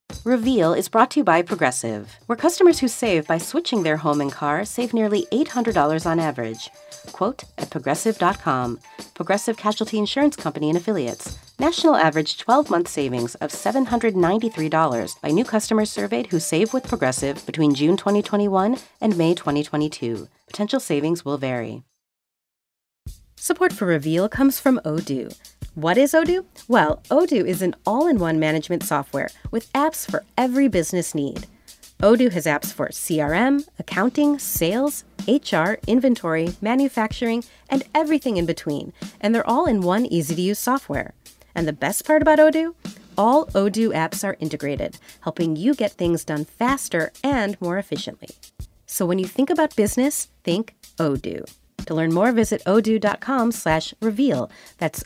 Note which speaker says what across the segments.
Speaker 1: Reveal is brought to you by Progressive, where customers who save by switching their home and car save nearly $800 on average. Quote at Progressive.com. Progressive Casualty Insurance Company and Affiliates. National average 12-month savings of $793 by new customers surveyed who save with Progressive between June 2021 and May 2022. Potential savings will vary. Support for Reveal comes from Odoo. What is Odoo? Well, Odoo is an all-in-one management software with apps for every business need. Odoo has apps for CRM, accounting, sales, HR, inventory, manufacturing, and everything in between, and they're all in one easy-to-use software. And the best part about Odoo? All Odoo apps are integrated, helping you get things done faster and more efficiently. So when you think about business, think Odoo. To learn more, visit odoo.com/reveal. That's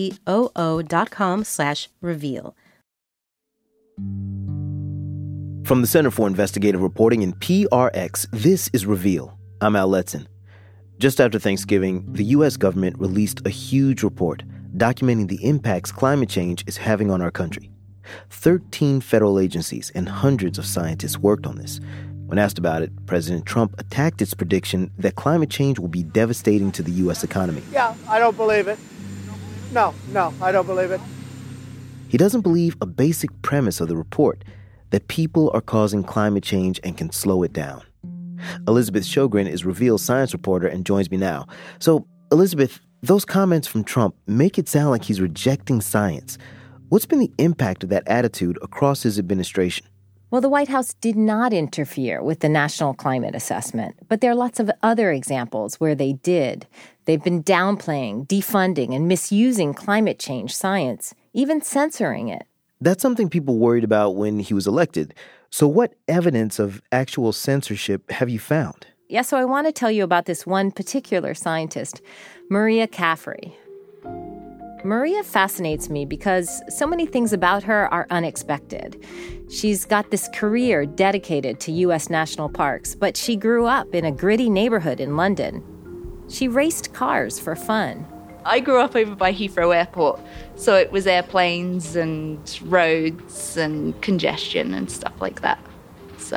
Speaker 1: odoo.com/reveal.
Speaker 2: From the Center for Investigative Reporting in PRX, this is Reveal. I'm Al Letson. Just after Thanksgiving, the U.S. government released a huge report documenting the impacts climate change is having on our country. 13 federal agencies and hundreds of scientists worked on this. When asked about it, President Trump attacked its prediction that climate change will be devastating to the U.S. economy.
Speaker 3: Yeah, I don't believe it. No, I don't believe it.
Speaker 2: He doesn't believe a basic premise of the report, that people are causing climate change and can slow it down. Elizabeth Sjogren is Reveal's science reporter and joins me now. So, Elizabeth, those comments from Trump make it sound like he's rejecting science. What's been the impact of that attitude across his administration?
Speaker 4: Well, the White House did not interfere with the National Climate Assessment, but there are lots of other examples where they did. They've been downplaying, defunding, and misusing climate change science, even censoring it.
Speaker 2: That's something people worried about when he was elected. So what evidence of actual censorship have you found?
Speaker 4: Yeah, so I want to tell you about this one particular scientist, Maria Caffrey. Maria fascinates me because so many things about her are unexpected. She's got this career dedicated to U.S. national parks, but she grew up in a gritty neighborhood in London. She raced cars for fun.
Speaker 5: I grew up over by Heathrow Airport, so it was airplanes and roads and congestion and stuff like that. So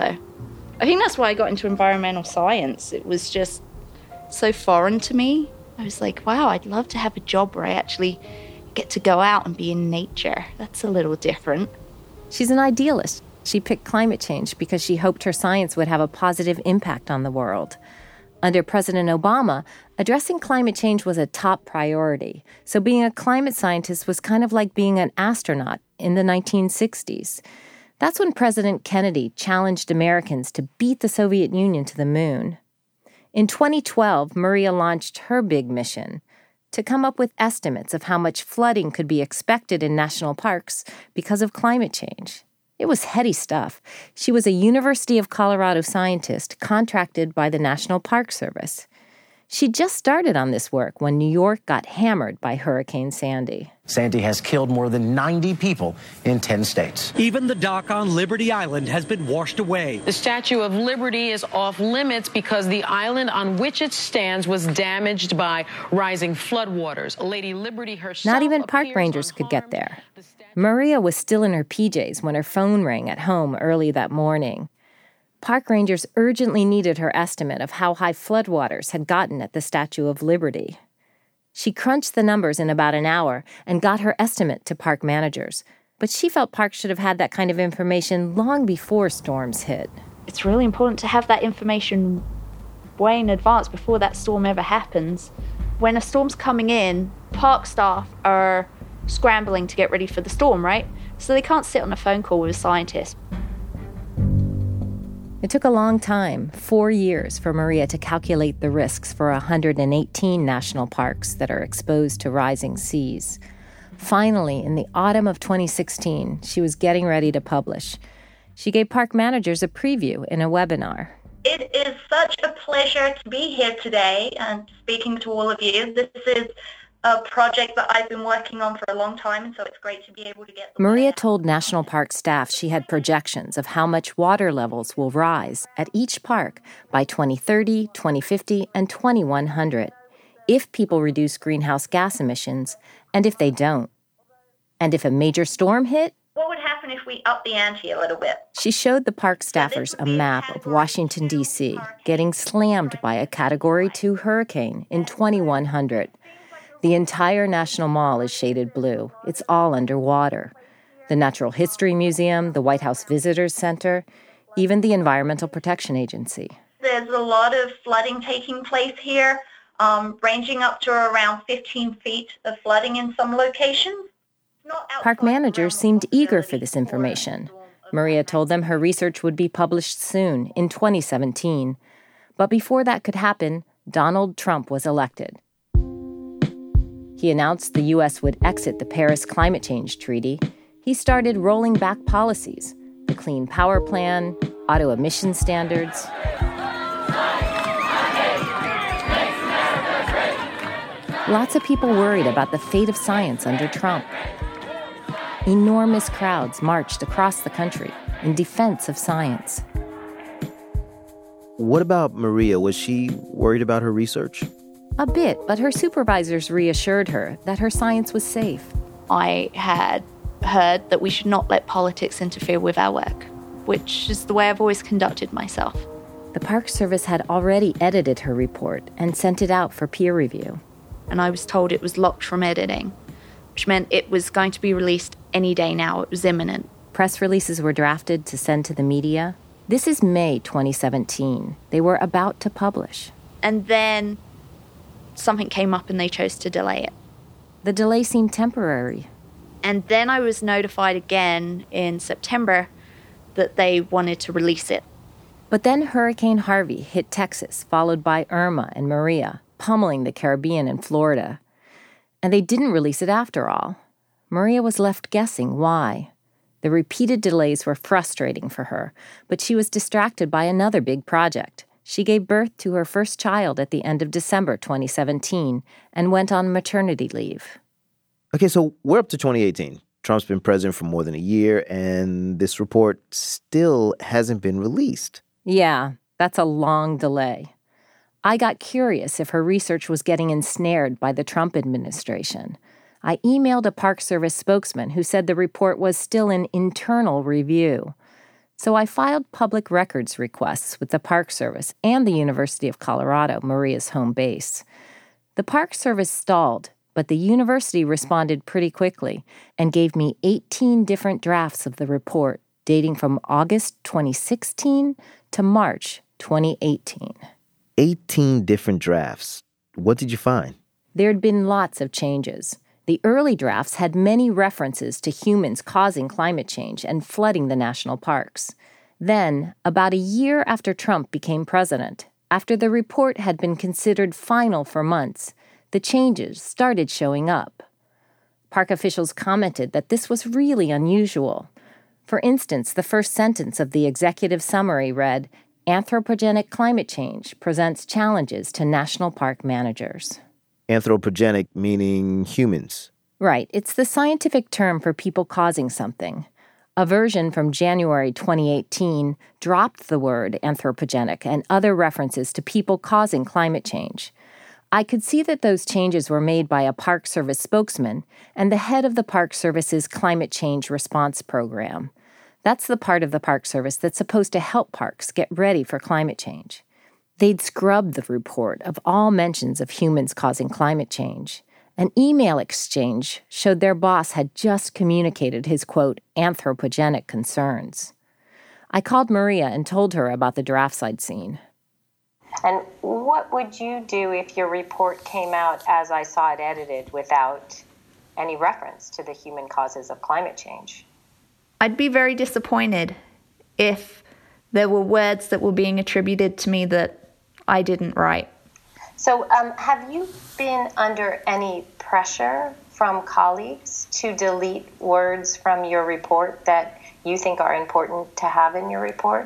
Speaker 5: I think that's why I got into environmental science. It was just so foreign to me. I was like, wow, I'd love to have a job where I actually get to go out and be in nature. That's a little different.
Speaker 4: She's an idealist. She picked climate change because she hoped her science would have a positive impact on the world. Under President Obama, addressing climate change was a top priority. So being a climate scientist was kind of like being an astronaut in the 1960s. That's when President Kennedy challenged Americans to beat the Soviet Union to the moon. In 2012, Maria launched her big mission to come up with estimates of how much flooding could be expected in national parks because of climate change. It was heady stuff. She was a University of Colorado scientist contracted by the National Park Service. She just started on this work when New York got hammered by Hurricane Sandy.
Speaker 6: Sandy has killed more than 90 people in 10 states.
Speaker 7: Even the dock on Liberty Island has been washed away.
Speaker 8: The Statue of Liberty is off limits because the island on which it stands was damaged by rising floodwaters. Lady Liberty herself.
Speaker 4: Not even park rangers could get there. Maria was still in her PJs when her phone rang at home early that morning. Park rangers urgently needed her estimate of how high floodwaters had gotten at the Statue of Liberty. She crunched the numbers in about an hour and got her estimate to park managers, but she felt parks should have had that kind of information long before storms hit.
Speaker 5: It's really important to have that information way in advance before that storm ever happens. When a storm's coming in, park staff are scrambling to get ready for the storm, right? So they can't sit on a phone call with a scientist.
Speaker 4: It took a long time, 4 years, for Maria to calculate the risks for 118 national parks that are exposed to rising seas. Finally, in the autumn of 2016, she was getting ready to publish. She gave park managers a preview in a webinar.
Speaker 9: It is such a pleasure to be here today and speaking to all of you. This is a project that I've been working on for a long time, and so it's great to be able to get...
Speaker 4: Maria told national park staff she had projections of how much water levels will rise at each park by 2030, 2050, and 2100 if people reduce greenhouse gas emissions, and if they don't. And if a major storm hit...
Speaker 9: what would happen if we up the ante a little bit?
Speaker 4: She showed the park staffers a map of Washington, D.C., getting slammed by a Category 2 hurricane in 2100. The entire National Mall is shaded blue. It's all underwater. The Natural History Museum, the White House Visitors Center, even the Environmental Protection Agency.
Speaker 9: There's a lot of flooding taking place here, ranging up to around 15 feet of flooding in some locations.
Speaker 4: Park managers seemed eager for this information. Maria told them her research would be published soon, in 2017. But before that could happen, Donald Trump was elected. He announced the U.S. would exit the Paris Climate Change Treaty. He started rolling back policies, the Clean Power Plan, auto emission standards. Lots of people worried about the fate of science under Trump. Enormous crowds marched across the country in defense of science.
Speaker 2: What about Maria? Was she worried about her research?
Speaker 4: A bit, but her supervisors reassured her that her science was safe.
Speaker 5: I had heard that we should not let politics interfere with our work, which is the way I've always conducted myself.
Speaker 4: The Park Service had already edited her report and sent it out for peer review.
Speaker 5: And I was told it was locked from editing, which meant it was going to be released any day now. It was imminent.
Speaker 4: Press releases were drafted to send to the media. This is May 2017. They were about to publish.
Speaker 5: And then something came up and they chose to delay it.
Speaker 4: The delay seemed temporary.
Speaker 5: And then I was notified again in September that they wanted to release it.
Speaker 4: But then Hurricane Harvey hit Texas, followed by Irma and Maria, pummeling the Caribbean and Florida. And they didn't release it after all. Maria was left guessing why. The repeated delays were frustrating for her, but she was distracted by another big project. She gave birth to her first child at the end of December 2017 and went on maternity leave.
Speaker 2: Okay, so we're up to 2018. Trump's been president for more than a year, and this report still hasn't been released.
Speaker 4: Yeah, that's a long delay. I got curious if her research was getting ensnared by the Trump administration. I emailed a Park Service spokesman who said the report was still in internal review. So I filed public records requests with the Park Service and the University of Colorado, Maria's home base. The Park Service stalled, but the university responded pretty quickly and gave me 18 different drafts of the report dating from August 2016 to March 2018.
Speaker 2: 18 different drafts. What did you find?
Speaker 4: There'd been lots of changes. The early drafts had many references to humans causing climate change and flooding the national parks. Then, about a year after Trump became president, after the report had been considered final for months, the changes started showing up. Park officials commented that this was really unusual. For instance, the first sentence of the executive summary read, "Anthropogenic climate change presents challenges to national park managers."
Speaker 2: Anthropogenic meaning humans.
Speaker 4: Right. It's the scientific term for people causing something. A version from January 2018 dropped the word anthropogenic and other references to people causing climate change. I could see that those changes were made by a Park Service spokesman and the head of the Park Service's Climate Change Response Program. That's the part of the Park Service that's supposed to help parks get ready for climate change. They'd scrubbed the report of all mentions of humans causing climate change. An email exchange showed their boss had just communicated his, quote, anthropogenic concerns. I called Maria and told her about the drafts I'd seen.
Speaker 10: And what would you do if your report came out as I saw it edited without any reference to the human causes of climate change?
Speaker 5: I'd be very disappointed if there were words that were being attributed to me that I didn't write.
Speaker 10: So have you been under any pressure from colleagues to delete words from your report that you think are important to have in your report?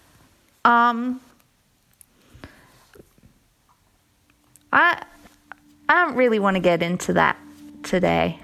Speaker 5: I don't really want to get into that today.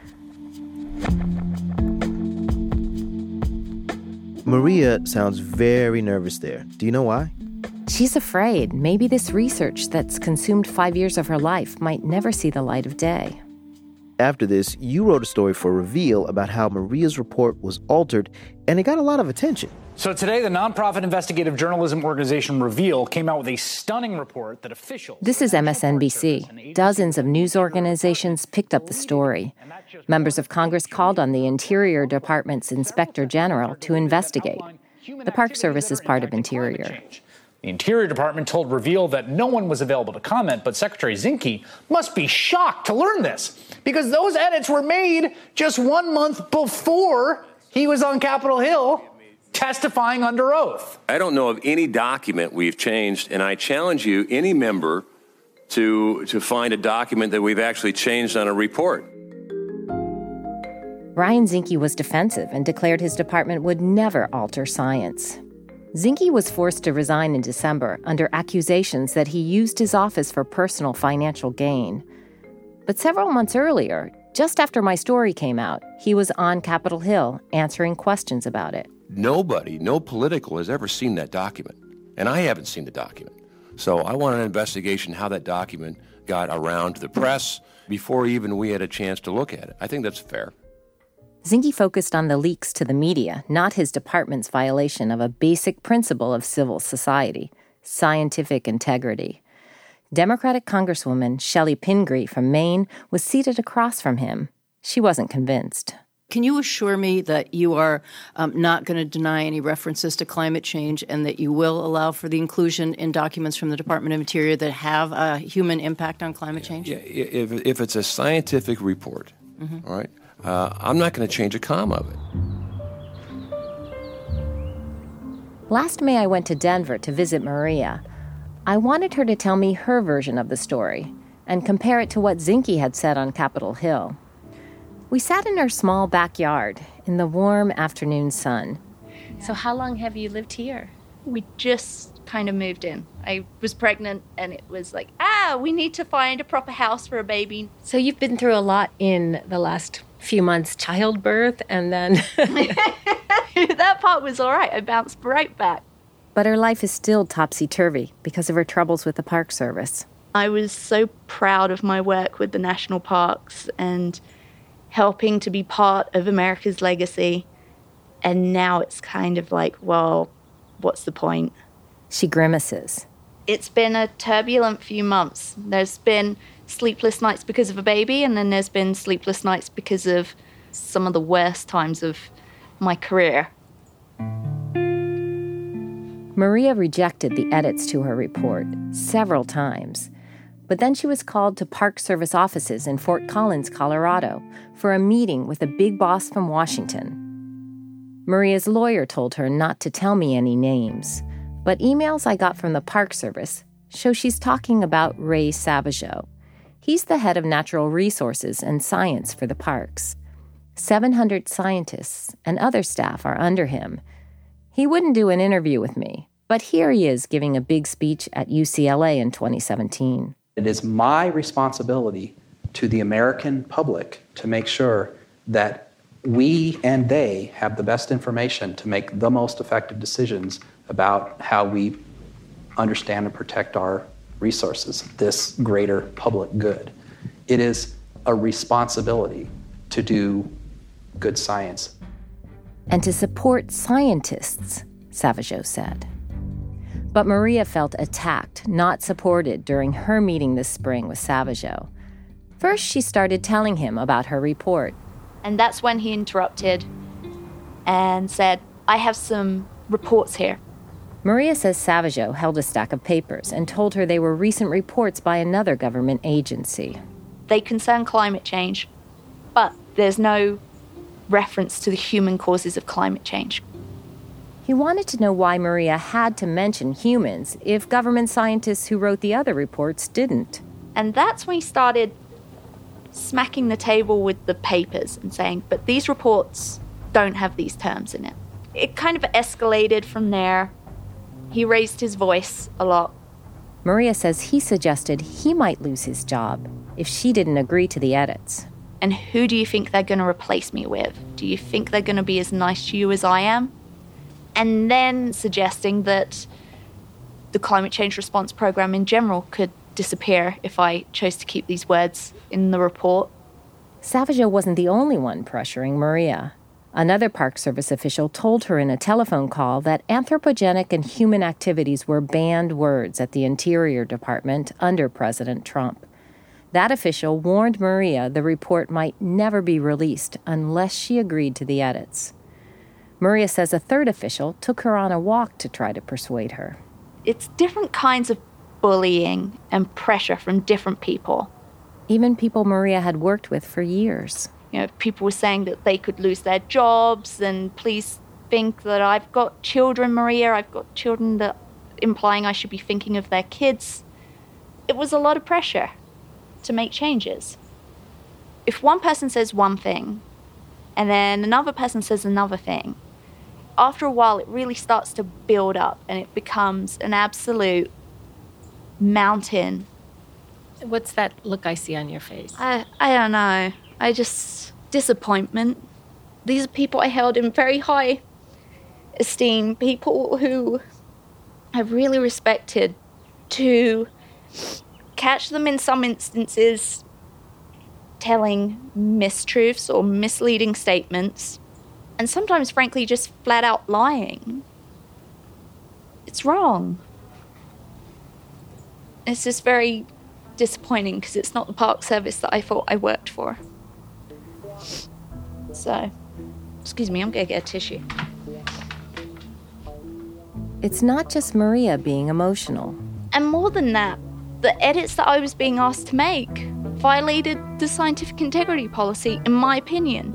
Speaker 2: Maria sounds very nervous there. Do you know why?
Speaker 4: She's afraid maybe this research that's consumed 5 years of her life might never see the light of day.
Speaker 2: After this, you wrote a story for Reveal about how Maria's report was altered, and it got a lot of attention.
Speaker 11: So today, the nonprofit investigative journalism organization Reveal came out with a stunning report that officials...
Speaker 4: This is MSNBC. Dozens of news organizations picked up the story. Members of Congress called on the Interior Department's Inspector General to investigate. The Park Service is part of Interior.
Speaker 11: The Interior Department told Reveal that no one was available to comment, but Secretary Zinke must be shocked to learn this, because those edits were made just 1 month before he was on Capitol Hill testifying under oath.
Speaker 12: I don't know of any document we've changed, and I challenge you, any member, to find a document that we've actually changed on a report.
Speaker 4: Ryan Zinke was defensive and declared his department would never alter science. Zinke was forced to resign in December under accusations that he used his office for personal financial gain. But several months earlier, just after my story came out, he was on Capitol Hill answering questions about it.
Speaker 12: Nobody, no political, has ever seen that document, and I haven't seen the document. So I want an investigation how that document got around to the press before even we had a chance to look at it. I think that's fair.
Speaker 4: Zinke focused on the leaks to the media, not his department's violation of a basic principle of civil society, scientific integrity. Democratic Congresswoman Shelley Pingree from Maine was seated across from him. She wasn't convinced.
Speaker 13: Can you assure me that you are not going to deny any references to climate change and that you will allow for the inclusion in documents from the Department of Interior that have a human impact on climate change?
Speaker 12: Yeah, if it's a scientific report, all right, I'm not going to change a comma of it.
Speaker 4: Last May, I went to Denver to visit Maria. I wanted her to tell me her version of the story and compare it to what Zinke had said on Capitol Hill. We sat in her small backyard in the warm afternoon sun.
Speaker 5: So how long have you lived here? We just kind of moved in. I was pregnant and it was like, we need to find a proper house for a baby.
Speaker 4: So you've been through a lot in the last few months, childbirth, and then...
Speaker 5: That part was all right. I bounced right back.
Speaker 4: But her life is still topsy-turvy because of her troubles with the Park Service.
Speaker 5: I was so proud of my work with the national parks and helping to be part of America's legacy. And now it's kind of like, well, what's the point?
Speaker 4: She grimaces.
Speaker 5: It's been a turbulent few months. There's been sleepless nights because of a baby, and then there's been sleepless nights because of some of the worst times of my career.
Speaker 4: Maria rejected the edits to her report several times. But then she was called to Park Service offices in Fort Collins, Colorado, for a meeting with a big boss from Washington. Maria's lawyer told her not to tell me any names, but emails I got from the Park Service show she's talking about Ray Savageau. He's the head of natural resources and science for the parks. 700 scientists and other staff are under him. He wouldn't do an interview with me, but here he is giving a big speech at UCLA in 2017.
Speaker 14: It is my responsibility to the American public to make sure that we and they have the best information to make the most effective decisions about how we understand and protect our resources, this greater public good. It is a responsibility to do good science.
Speaker 4: And to support scientists, Savageau said. But Maria felt attacked, not supported during her meeting this spring with Savageau. First, she started telling him about her report.
Speaker 5: And that's when he interrupted and said, I have some reports here.
Speaker 4: Maria says Savageau held a stack of papers and told her they were recent reports by another government agency.
Speaker 5: They concern climate change, but there's no reference to the human causes of climate change.
Speaker 4: He wanted to know why Maria had to mention humans if government scientists who wrote the other reports didn't.
Speaker 5: And that's when he started smacking the table with the papers and saying, but these reports don't have these terms in it. It kind of escalated from there. He raised his voice a lot.
Speaker 4: Maria says he suggested he might lose his job if she didn't agree to the edits.
Speaker 5: And who do you think they're going to replace me with? Do you think they're going to be as nice to you as I am? And then suggesting that the climate change response program in general could disappear if I chose to keep these words in the report.
Speaker 4: Savageau wasn't the only one pressuring Maria. Another Park Service official told her in a telephone call that anthropogenic and human activities were banned words at the Interior Department under President Trump. That official warned Maria the report might never be released unless she agreed to the edits. Maria says a third official took her on a walk to try to persuade her.
Speaker 5: It's different kinds of bullying and pressure from different people.
Speaker 4: Even people Maria had worked with for years.
Speaker 5: You know, people were saying that they could lose their jobs, and please think that I've got children, Maria. I've got children, that implying I should be thinking of their kids. It was a lot of pressure to make changes. If one person says one thing, and then another person says another thing, after a while it really starts to build up, and it becomes an absolute mountain.
Speaker 4: What's that look I see on your face?
Speaker 5: I don't know. Disappointment. These are people I held in very high esteem, people who I've really respected. To catch them in some instances telling mistruths or misleading statements, and sometimes, frankly, just flat out lying. It's wrong. It's just very disappointing because it's not the Park Service that I thought I worked for. So, excuse me, I'm going to get a tissue.
Speaker 4: It's not just Maria being emotional.
Speaker 5: And more than that, the edits that I was being asked to make violated the scientific integrity policy, in my opinion.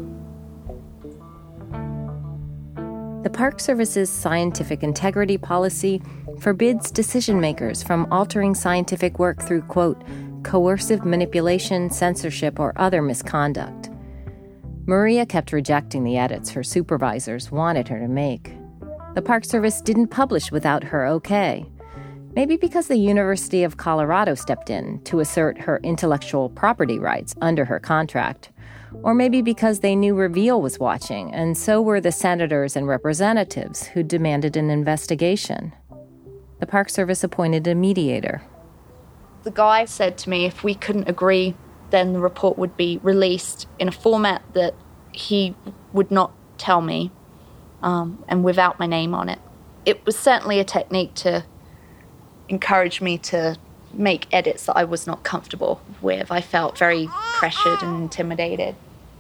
Speaker 4: The Park Service's scientific integrity policy forbids decision-makers from altering scientific work through, quote, coercive manipulation, censorship, or other misconduct. Maria kept rejecting the edits her supervisors wanted her to make. The Park Service didn't publish without her okay. Maybe because the University of Colorado stepped in to assert her intellectual property rights under her contract. Or maybe because they knew Reveal was watching, and so were the senators and representatives who demanded an investigation. The Park Service appointed a mediator.
Speaker 5: The guy said to me if we couldn't agree, then the report would be released in a format that he would not tell me, and without my name on it. It was certainly a technique to encourage me to make edits that I was not comfortable with. I felt very pressured and intimidated.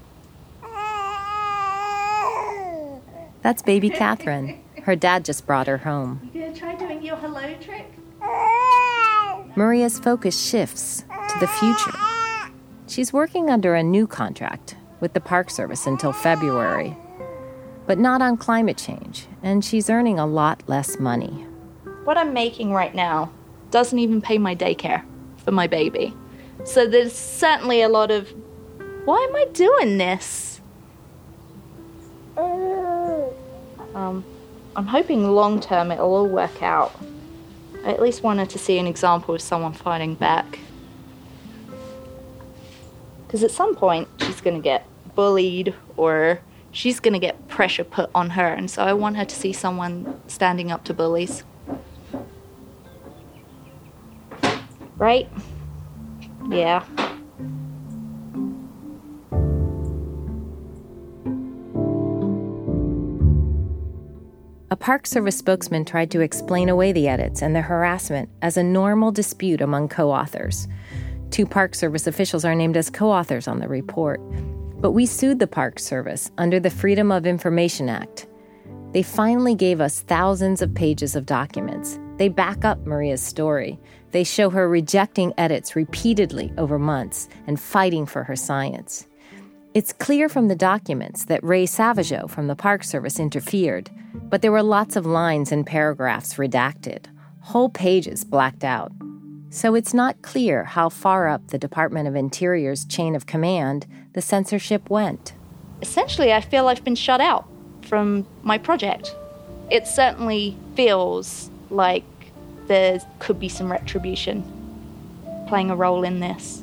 Speaker 4: That's baby Catherine. Her dad just brought her home.
Speaker 5: You gonna try doing your hello trick?
Speaker 4: Maria's focus shifts to the future. She's working under a new contract with the Park Service until February, but not on climate change, and she's earning a lot less money.
Speaker 5: What I'm making right now doesn't even pay my daycare for my baby. So there's certainly a lot of, why am I doing this? I'm hoping long term it'll all work out. I at least wanted to see an example of someone fighting back. Because at some point she's going to get bullied or she's going to get pressure put on her, and so I want her to see someone standing up to bullies. Right? Yeah.
Speaker 4: A Park Service spokesman tried to explain away the edits and the harassment as a normal dispute among co-authors. 2 Park Service officials are named as co-authors on the report. But we sued the Park Service under the Freedom of Information Act. They finally gave us thousands of pages of documents. They back up Maria's story. They show her rejecting edits repeatedly over months and fighting for her science. It's clear from the documents that Ray Savageau from the Park Service interfered, but there were lots of lines and paragraphs redacted, whole pages blacked out. So it's not clear how far up the Department of Interior's chain of command the censorship went.
Speaker 5: Essentially, I feel I've been shut out from my project. It certainly feels like there could be some retribution playing a role in this.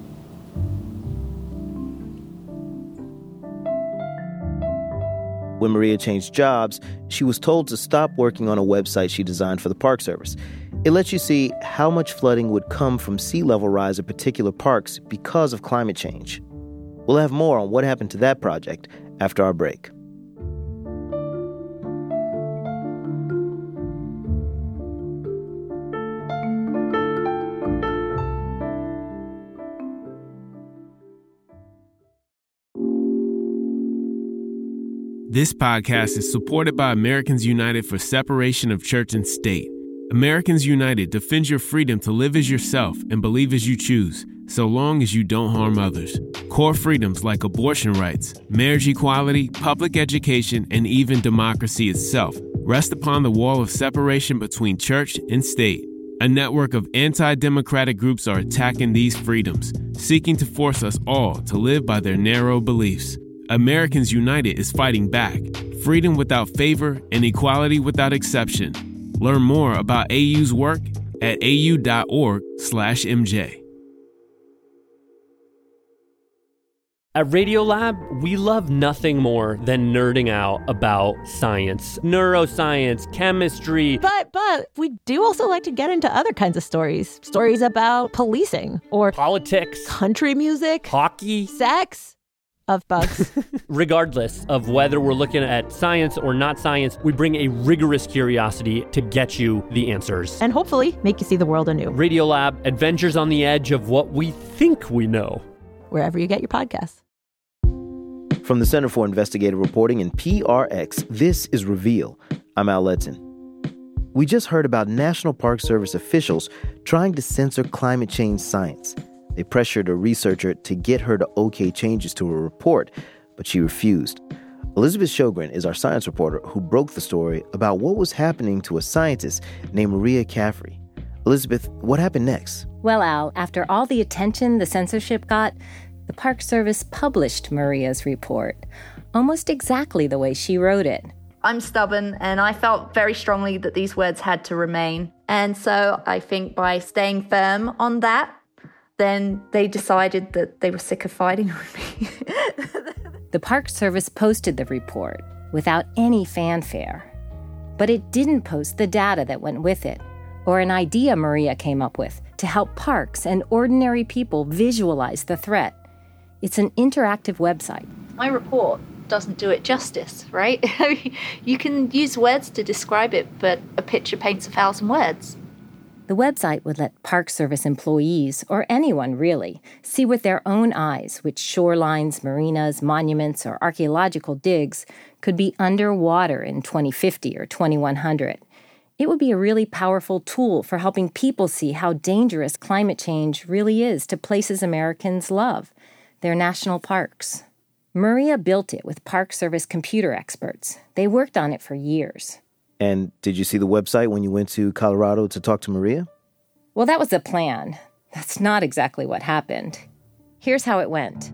Speaker 2: When Maria changed jobs, she was told to stop working on a website she designed for the Park Service. It lets you see how much flooding would come from sea level rise at particular parks because of climate change. We'll have more on what happened to that project after our break.
Speaker 15: This podcast is supported by Americans United for Separation of Church and State. Americans United defends your freedom to live as yourself and believe as you choose, so long as you don't harm others. Core freedoms like abortion rights, marriage equality, public education, and even democracy itself rest upon the wall of separation between church and state. A network of anti-democratic groups are attacking these freedoms, seeking to force us all to live by their narrow beliefs. Americans United is fighting back. Freedom without favor and equality without exception. Learn more about AU's work at au.org/MJ.
Speaker 16: At Radiolab, we love nothing more than nerding out about science, neuroscience, chemistry.
Speaker 17: But we do also like to get into other kinds of stories. Stories about policing or
Speaker 16: politics,
Speaker 17: country music,
Speaker 16: hockey,
Speaker 17: sex. Of bugs.
Speaker 16: Regardless of whether we're looking at science or not science, we bring a rigorous curiosity to get you the answers.
Speaker 17: And hopefully make you see the world anew.
Speaker 16: Radiolab, adventures on the edge of what we think we know.
Speaker 17: Wherever you get your podcasts.
Speaker 2: From the Center for Investigative Reporting and PRX, this is Reveal. I'm Al Letson. We just heard about National Park Service officials trying to censor climate change science. They pressured a researcher to get her to okay changes to her report, but she refused. Elizabeth Sjogren is our science reporter who broke the story about what was happening to a scientist named Maria Caffrey. Elizabeth, what happened next?
Speaker 4: Well, Al, after all the attention the censorship got, the Park Service published Maria's report, almost exactly the way she wrote it.
Speaker 5: I'm stubborn, and I felt very strongly that these words had to remain. And so I think by staying firm on that, then they decided that they were sick of fighting with me.
Speaker 4: The Park Service posted the report without any fanfare, but it didn't post the data that went with it, or an idea Maria came up with to help parks and ordinary people visualize the threat. It's an interactive website.
Speaker 5: My report doesn't do it justice, right? You can use words to describe it, but a picture paints 1,000 words.
Speaker 4: The website would let Park Service employees, or anyone really, see with their own eyes which shorelines, marinas, monuments, or archaeological digs could be underwater in 2050 or 2100. It would be a really powerful tool for helping people see how dangerous climate change really is to places Americans love, their national parks. Maria built it with Park Service computer experts. They worked on it for years.
Speaker 2: And did you see the website when you went to Colorado to talk to Maria?
Speaker 4: Well, that was the plan. That's not exactly what happened. Here's how it went.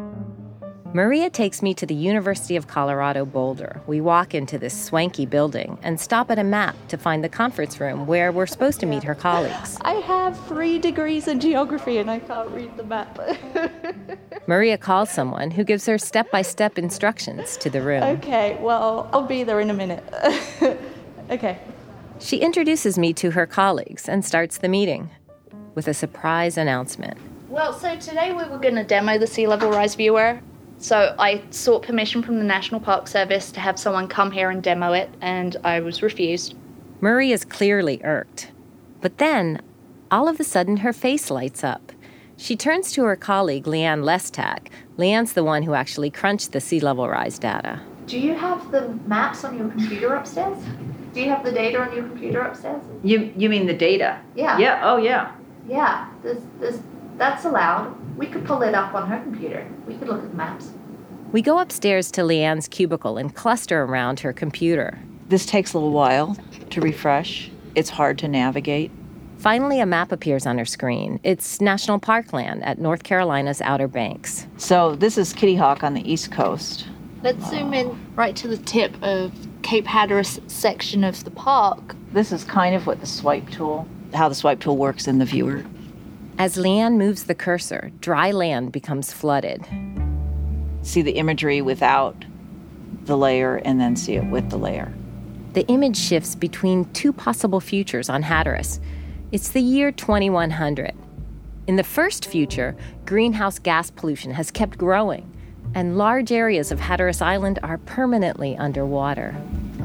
Speaker 4: Maria takes me to the University of Colorado Boulder. We walk into this swanky building and stop at a map to find the conference room where we're supposed to meet her colleagues.
Speaker 5: I have 3 degrees in geography and I can't read the map.
Speaker 4: Maria calls someone who gives her step-by-step instructions to the room.
Speaker 5: Okay, well, I'll be there in a minute. Okay.
Speaker 4: She introduces me to her colleagues and starts the meeting with a surprise announcement.
Speaker 5: Well, so today we were going to demo the sea level rise viewer. So I sought permission from the National Park Service to have someone come here and demo it, and I was refused.
Speaker 4: Marie is clearly irked. But then, all of a sudden, her face lights up. She turns to her colleague, Leanne Lestak. Leanne's the one who actually crunched the sea level rise data.
Speaker 5: Do you have the maps on your computer upstairs? Do you have the data on your computer upstairs?
Speaker 18: You mean the data?
Speaker 5: Yeah.
Speaker 18: Yeah, oh yeah.
Speaker 5: Yeah, that's allowed. We could pull it up on her computer. We could look at the maps.
Speaker 4: We go upstairs to Leanne's cubicle and cluster around her computer.
Speaker 18: This takes a little while to refresh. It's hard to navigate.
Speaker 4: Finally, a map appears on her screen. It's national parkland at North Carolina's Outer Banks.
Speaker 18: So this is Kitty Hawk on the East Coast.
Speaker 5: Let's zoom in right to the tip of Cape Hatteras section of the park.
Speaker 18: This is kind of what the swipe tool, how the swipe tool works in the viewer.
Speaker 4: As Leanne moves the cursor, dry land becomes flooded.
Speaker 18: See the imagery without the layer and then see it with the layer.
Speaker 4: The image shifts between 2 possible futures on Hatteras. It's the year 2100. In the first future, greenhouse gas pollution has kept growing, and large areas of Hatteras Island are permanently underwater.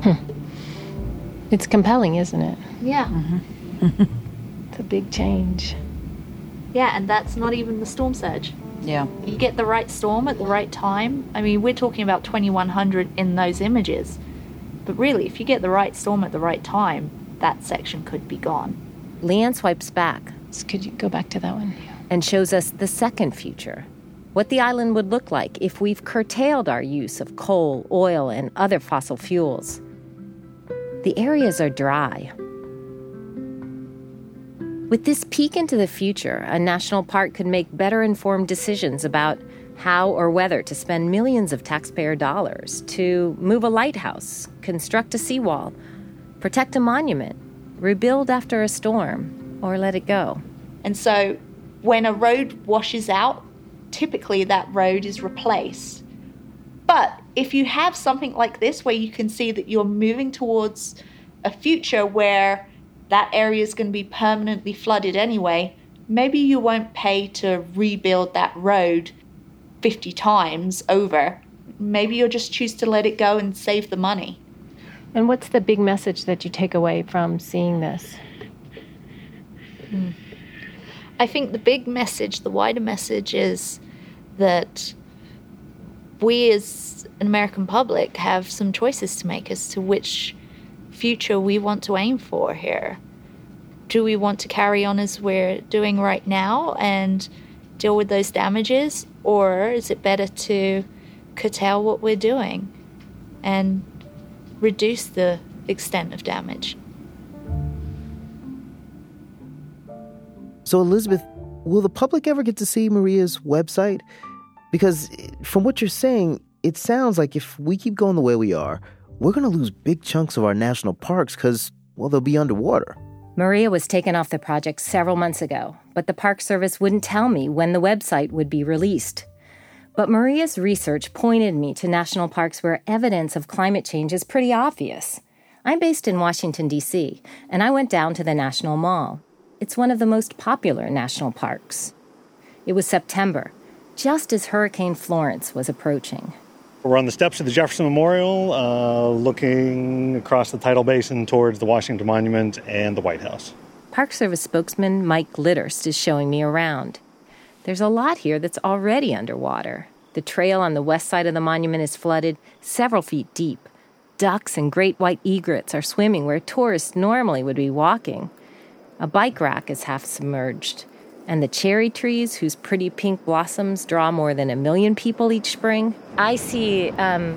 Speaker 4: It's compelling, isn't it?
Speaker 5: Yeah.
Speaker 4: It's a big change.
Speaker 5: Yeah, and that's not even the storm surge.
Speaker 18: Yeah.
Speaker 5: You get the right storm at the right time. I mean, we're talking about 2100 in those images. But really, if you get the right storm at the right time, that section could be gone.
Speaker 4: Leanne swipes back. Could you go back to that one? And shows us the second future. What the island would look like if we've curtailed our use of coal, oil, and other fossil fuels. The areas are dry. With this peek into the future, a national park could make better informed decisions about how or whether to spend millions of taxpayer dollars to move a lighthouse, construct a seawall, protect a monument, rebuild after a storm, or let it go.
Speaker 5: And so when a road washes out, typically that road is replaced. But if you have something like this where you can see that you're moving towards a future where that area is going to be permanently flooded anyway, maybe you won't pay to rebuild that road 50 times over. Maybe you'll just choose to let it go and save the money.
Speaker 4: And what's the big message that you take away from seeing this?
Speaker 5: I think the big message, the wider message, is that we as an American public have some choices to make as to which future we want to aim for here. Do we want to carry on as we're doing right now and deal with those damages, or is it better to curtail what we're doing and reduce the extent of damage?
Speaker 2: So, Elizabeth, will the public ever get to see Maria's website? Because from what you're saying, it sounds like if we keep going the way we are, we're going to lose big chunks of our national parks because, well, they'll be underwater.
Speaker 4: Maria was taken off the project several months ago, but the Park Service wouldn't tell me when the website would be released. But Maria's research pointed me to national parks where evidence of climate change is pretty obvious. I'm based in Washington, D.C., and I went down to the National Mall. It's one of the most popular national parks. It was September, just as Hurricane Florence was approaching.
Speaker 19: We're on the steps of the Jefferson Memorial, looking across the tidal basin towards the Washington Monument and the White House.
Speaker 4: Park Service spokesman Mike Glitterst is showing me around. There's a lot here that's already underwater. The trail on the west side of the monument is flooded several feet deep. Ducks and great white egrets are swimming where tourists normally would be walking. A bike rack is half submerged. And the cherry trees, whose pretty pink blossoms draw more than 1 million people each spring. I see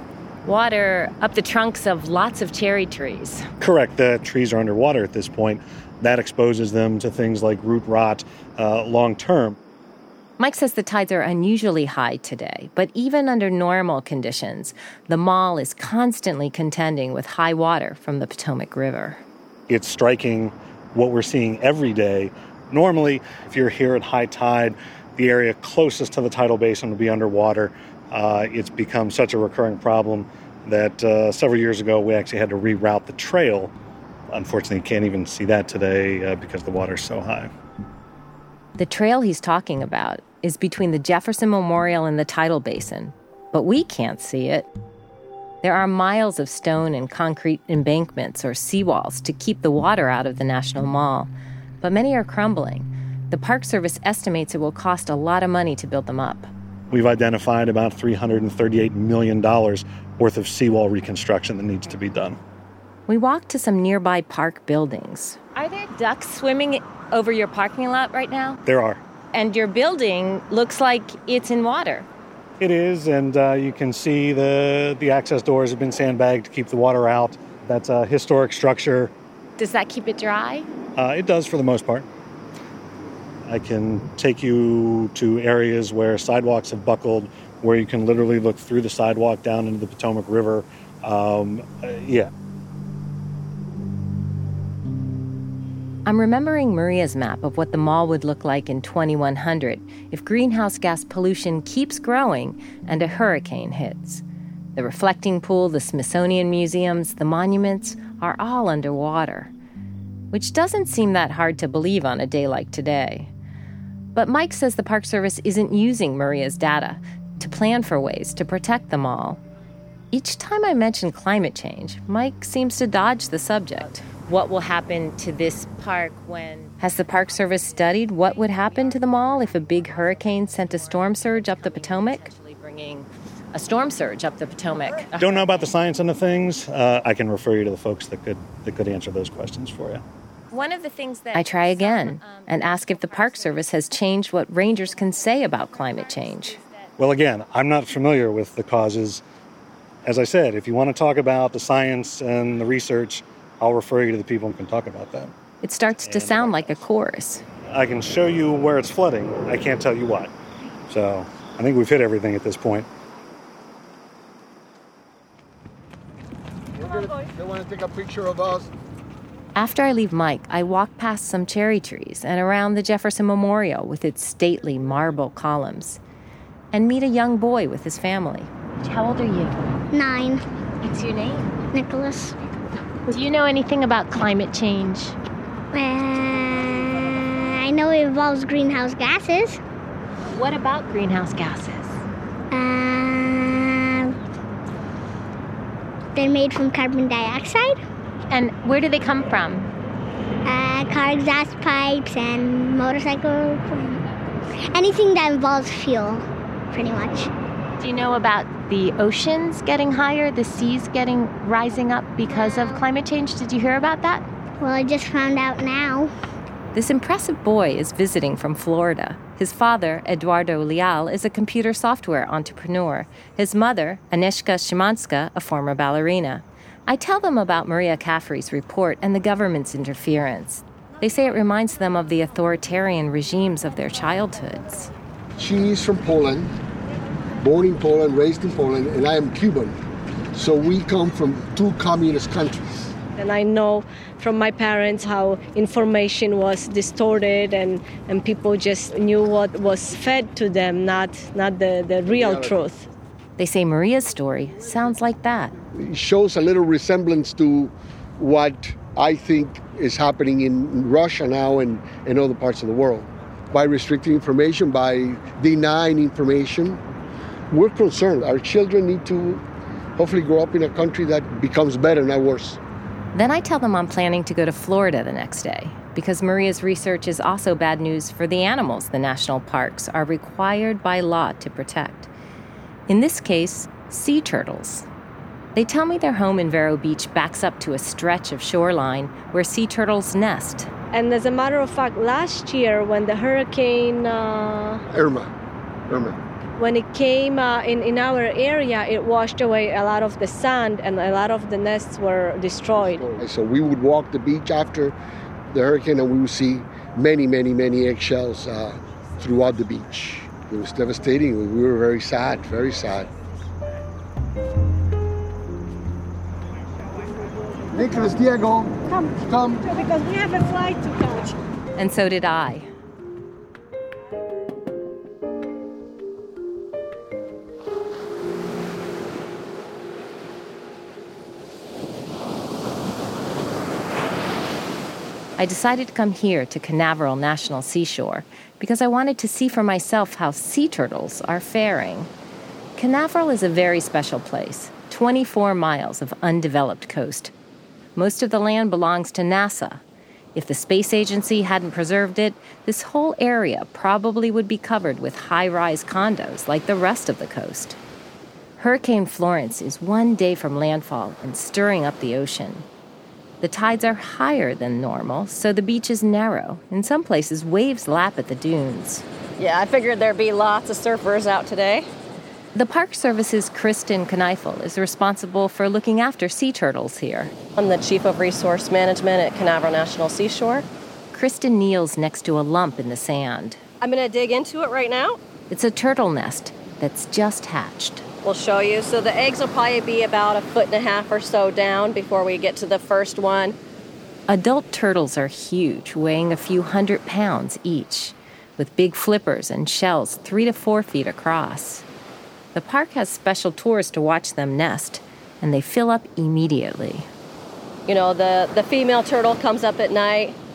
Speaker 4: water up the trunks of lots of cherry trees.
Speaker 19: Correct. The trees are underwater at this point. That exposes them to things like root rot long term.
Speaker 4: Mike says the tides are unusually high today, but even under normal conditions, the mall is constantly contending with high water from the Potomac River.
Speaker 19: It's striking what we're seeing every day. Normally, if you're here at high tide, the area closest to the tidal basin will be underwater. It's become such a recurring problem that several years ago we actually had to reroute the trail. Unfortunately, you can't even see that today because the water's so high.
Speaker 4: The trail he's talking about is between the Jefferson Memorial and the tidal basin, but we can't see it. There are miles of stone and concrete embankments or seawalls to keep the water out of the National Mall, but many are crumbling. The Park Service estimates it will cost a lot of money to build them up.
Speaker 19: We've identified about $338 million worth of seawall reconstruction that needs to be done.
Speaker 4: We walked to some nearby park buildings. Are there ducks swimming over your parking lot right now?
Speaker 19: There are.
Speaker 4: And your building looks like it's in water.
Speaker 19: It is, and you can see the access doors have been sandbagged to keep the water out. That's a historic structure.
Speaker 4: Does that keep it dry?
Speaker 19: It does for the most part. I can take you to areas where sidewalks have buckled, where you can literally look through the sidewalk down into the Potomac River. Yeah.
Speaker 4: I'm remembering Maria's map of what the mall would look like in 2100 if greenhouse gas pollution keeps growing and a hurricane hits. The reflecting pool, the Smithsonian museums, the monuments are all underwater, which doesn't seem that hard to believe on a day like today. But Mike says the Park Service isn't using Maria's data to plan for ways to protect them all. Each time I mention climate change, Mike seems to dodge the subject. What will happen to this park when... Has the Park Service studied what would happen to the mall if a big hurricane sent a storm surge up the Potomac? Bringing a storm surge up the Potomac.
Speaker 19: Don't know about the science end of things. I can refer you to the folks that could answer those questions for you.
Speaker 4: One of the things that I try again and ask if the Park Service has changed what rangers can say about climate change.
Speaker 19: Well, again, I'm not familiar with the causes. As I said, if you want to talk about the science and the research, I'll refer you to the people who can talk about that.
Speaker 4: It starts to sound like a chorus.
Speaker 19: I can show you where it's flooding. I can't tell you what. So I think we've hit everything at this point.
Speaker 20: They want to take a picture of us.
Speaker 4: After I leave Mike, I walk past some cherry trees and around the Jefferson Memorial with its stately marble columns and meet a young boy with his family. How old are you?
Speaker 21: 9.
Speaker 4: What's your name?
Speaker 21: Nicholas.
Speaker 17: Do you know anything about climate change?
Speaker 21: I know it involves greenhouse gases.
Speaker 17: What about greenhouse gases?
Speaker 21: They're made from carbon dioxide.
Speaker 17: And where do they come from?
Speaker 21: Car exhaust pipes and motorcycle. Anything that involves fuel, pretty much.
Speaker 17: Do you know about the oceans getting higher, the seas rising up because of climate change? Did you hear about that?
Speaker 21: Well, I just found out now.
Speaker 4: This impressive boy is visiting from Florida. His father, Eduardo Leal, is a computer software entrepreneur. His mother, Anishka Shimanska, a former ballerina. I tell them about Maria Caffrey's report and the government's interference. They say it reminds them of the authoritarian regimes of their childhoods.
Speaker 20: She's from Poland, born in Poland, raised in Poland, and I am Cuban. So we come from 2 communist countries.
Speaker 22: And I know from my parents how information was distorted and people just knew what was fed to them, not the real truth.
Speaker 4: They say Maria's story sounds like that.
Speaker 20: It shows a little resemblance to what I think is happening in Russia now and in other parts of the world. By restricting information, by denying information, we're concerned. Our children need to hopefully grow up in a country that becomes better, not worse.
Speaker 4: Then I tell them I'm planning to go to Florida the next day, because Maria's research is also bad news for the animals the national parks are required by law to protect. In this case, sea turtles. They tell me their home in Vero Beach backs up to a stretch of shoreline where sea turtles nest.
Speaker 22: And as a matter of fact, last year when the hurricane...
Speaker 20: Irma.
Speaker 22: When it came in our area, it washed away a lot of the sand and a lot of the nests were destroyed.
Speaker 20: So we would walk the beach after the hurricane and we would see many, many, many eggshells throughout the beach. It was devastating. We were very sad, very sad. Nicholas, Diego, come.
Speaker 22: Because we have a flight to catch.
Speaker 4: And so did I. I decided to come here to Canaveral National Seashore because I wanted to see for myself how sea turtles are faring. Canaveral is a very special place, 24 miles of undeveloped coast. Most of the land belongs to NASA. If the space agency hadn't preserved it, this whole area probably would be covered with high-rise condos like the rest of the coast. Hurricane Florence is one day from landfall and stirring up the ocean. The tides are higher than normal, so the beach is narrow. In some places, waves lap at the dunes.
Speaker 23: Yeah, I figured there'd be lots of surfers out today.
Speaker 4: The Park Service's Kristen Kneifel is responsible for looking after sea turtles here.
Speaker 23: I'm the Chief of Resource Management at Canaveral National Seashore.
Speaker 4: Kristen kneels next to a lump in the sand.
Speaker 23: I'm going to dig into it right now.
Speaker 4: It's a turtle nest that's just hatched.
Speaker 23: We'll show you. So the eggs will probably be about 1.5 feet or so down before we get to the first one.
Speaker 4: Adult turtles are huge, weighing a few 100 pounds each, with big flippers and shells 3 to 4 feet across. The park has special tours to watch them nest, and they fill up immediately.
Speaker 23: You know, the female turtle comes up at night.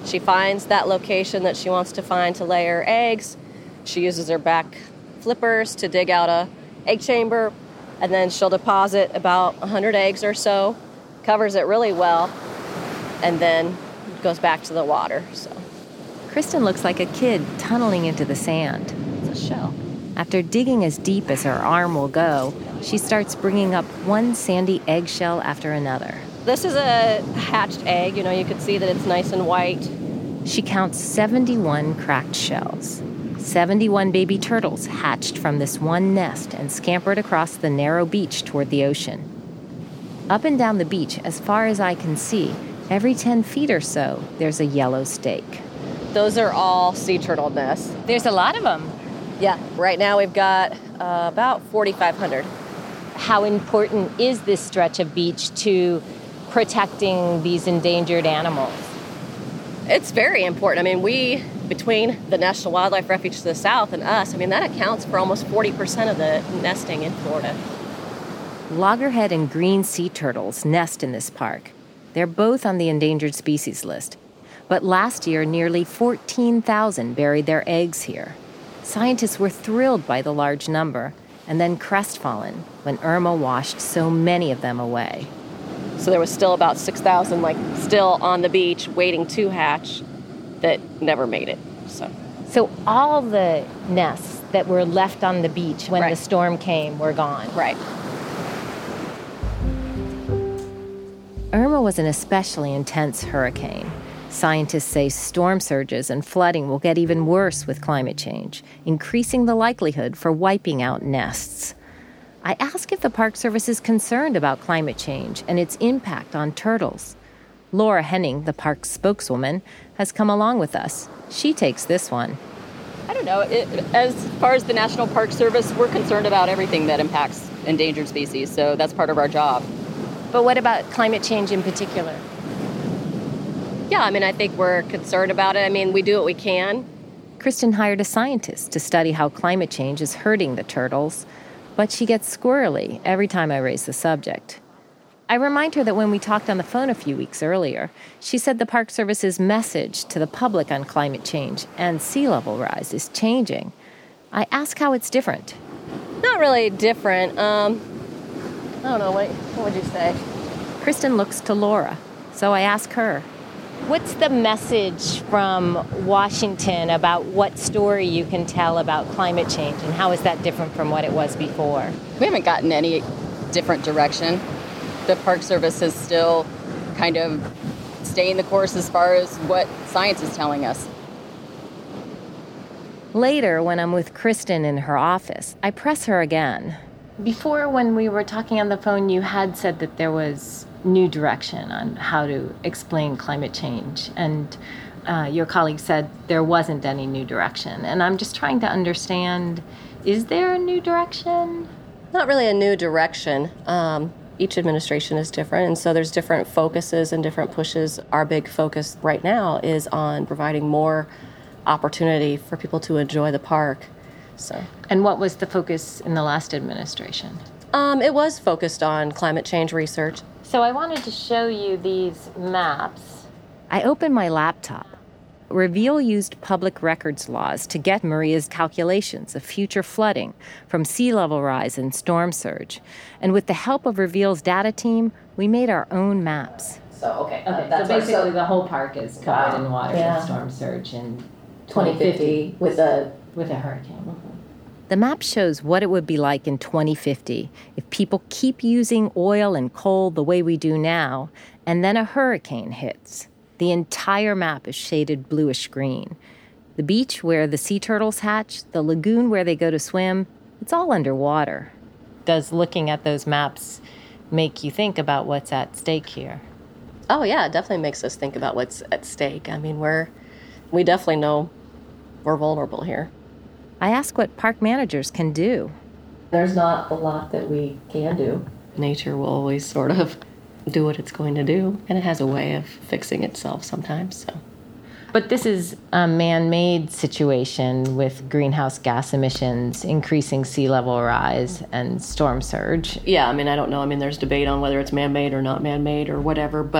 Speaker 23: She finds that location that she wants to find to lay her eggs. She uses her back flippers to dig out a egg chamber, and then she'll deposit about 100 eggs or so, covers it really well, and then goes back to the water. So
Speaker 4: Kristen looks like a kid tunneling into the sand.
Speaker 23: It's a shell.
Speaker 4: After digging as deep as her arm will go, she starts bringing up one sandy eggshell after another.
Speaker 23: This is a hatched egg. You can see that it's nice and white.
Speaker 4: She counts 71 cracked shells. 71 baby turtles hatched from this one nest and scampered across the narrow beach toward the ocean. Up and down the beach, as far as I can see, every 10 feet or so, there's a yellow stake.
Speaker 23: Those are all sea turtle nests.
Speaker 4: There's a lot of them.
Speaker 23: Yeah, right now we've got about 4,500.
Speaker 4: How important is this stretch of beach to protecting these endangered animals?
Speaker 23: It's very important. Between the National Wildlife Refuge to the south and us, that accounts for almost 40% of the nesting in Florida.
Speaker 4: Loggerhead and green sea turtles nest in this park. They're both on the endangered species list. But last year, nearly 14,000 buried their eggs here. Scientists were thrilled by the large number, and then crestfallen when Irma washed so many of them away.
Speaker 23: So there was still about 6,000, still on the beach waiting to hatch that never made it.
Speaker 4: So all the nests that were left on the beach when the storm came were gone.
Speaker 23: Right.
Speaker 4: Irma was an especially intense hurricane. Scientists say storm surges and flooding will get even worse with climate change, increasing the likelihood for wiping out nests. I ask if the Park Service is concerned about climate change and its impact on turtles. Laura Henning, the park's spokeswoman, has come along with us. She takes this one.
Speaker 1: I don't know. As far as the National Park Service, we're concerned about everything that impacts endangered species, so that's part of our job.
Speaker 4: But what about climate change in particular?
Speaker 23: Yeah, I think we're concerned about it. We do what we can.
Speaker 4: Kristen hired a scientist to study how climate change is hurting the turtles, but she gets squirrely every time I raise the subject. I remind her that when we talked on the phone a few weeks earlier, she said the Park Service's message to the public on climate change and sea level rise is changing. I ask how it's different.
Speaker 23: Not really different. I don't know, what would you say?
Speaker 4: Kristen looks to Laura, so I ask her. What's the message from Washington about what story you can tell about climate change, and how is that different from what it was before?
Speaker 1: We haven't gotten any different direction. The Park Service is still kind of staying the course as far as what science is telling us.
Speaker 4: Later, when I'm with Kristen in her office, I press her again. Before, when we were talking on the phone, you had said that there was new direction on how to explain climate change, and your colleague said there wasn't any new direction. And I'm just trying to understand, is there a new direction?
Speaker 23: Not really a new direction. Each administration is different, and so there's different focuses and different pushes. Our big focus right now is on providing more opportunity for people to enjoy the park.
Speaker 4: And what was the focus in the last administration?
Speaker 23: It was focused on climate change research.
Speaker 4: So I wanted to show you these maps. I opened my laptop. Reveal used public records laws to get Maria's calculations of future flooding from sea level rise and storm surge. And with the help of Reveal's data team, we made our own maps.
Speaker 23: So
Speaker 4: So basically the whole park is covered in water and storm surge in 2050
Speaker 23: with a
Speaker 4: hurricane. Mm-hmm. The map shows what it would be like in 2050 if people keep using oil and coal the way we do now, and then a hurricane hits. The entire map is shaded bluish green. The beach where the sea turtles hatch, the lagoon where they go to swim, it's all underwater. Does looking at those maps make you think about what's at stake here?
Speaker 23: Oh yeah, it definitely makes us think about what's at stake. We definitely know we're vulnerable here.
Speaker 4: I ask what park managers can do.
Speaker 23: There's not a lot that we can do. Nature will always sort of do what it's going to do, and it has a way of fixing itself sometimes.
Speaker 4: But this is a man-made situation with greenhouse gas emissions, increasing sea level rise, and storm surge.
Speaker 23: Yeah, I don't know. There's debate on whether it's man-made or not man-made or whatever, but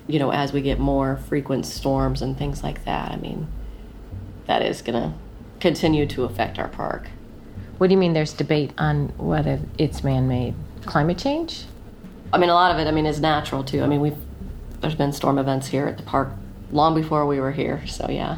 Speaker 23: as we get more frequent storms and things like that, I mean, that is going to continue to affect our park.
Speaker 4: What do you mean there's debate on whether it's man-made? Climate change?
Speaker 23: I mean, a lot of it, is natural, too. I mean, there's been storm events here at the park long before we were here, so yeah.